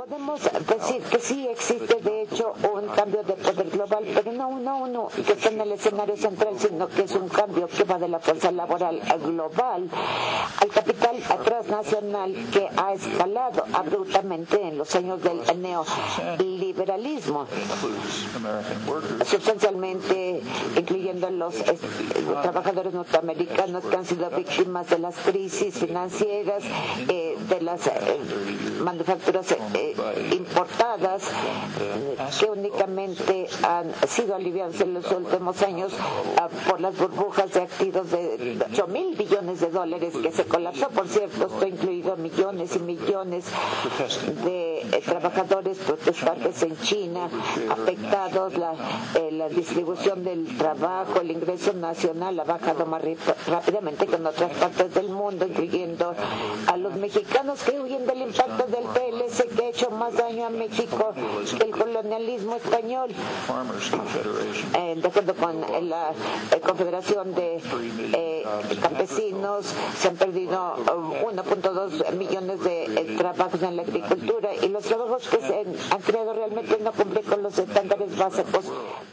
podemos decir que sí existe de hecho un cambio de poder global, pero no uno que está en el escenario central, sino que es un cambio que va de la fuerza laboral global al capital transnacional que ha escalado abruptamente en los años del neoliberalismo, sustancialmente incluyendo los trabajadores norteamericanos que han sido víctimas de las crisis financieras, de las manufacturas importadas que únicamente han sido aliviadas en los últimos años por las burbujas de activos de 8,000 billones de dólares que se colapsó. Por cierto, esto ha incluido millones y millones de trabajadores protestantes en China afectados, la distribución del trabajo, el ingreso nacional ha bajado más rápidamente que en otras partes del mundo, incluyendo a los mexicanos que huyen del impacto del PLC, que ha hecho más daño a México que el colonialismo español. De acuerdo con la Confederación de Campesinos, se han perdido 1.2 millones de trabajos en la agricultura, y los trabajos que se han creado realmente no cumplen con los estándares básicos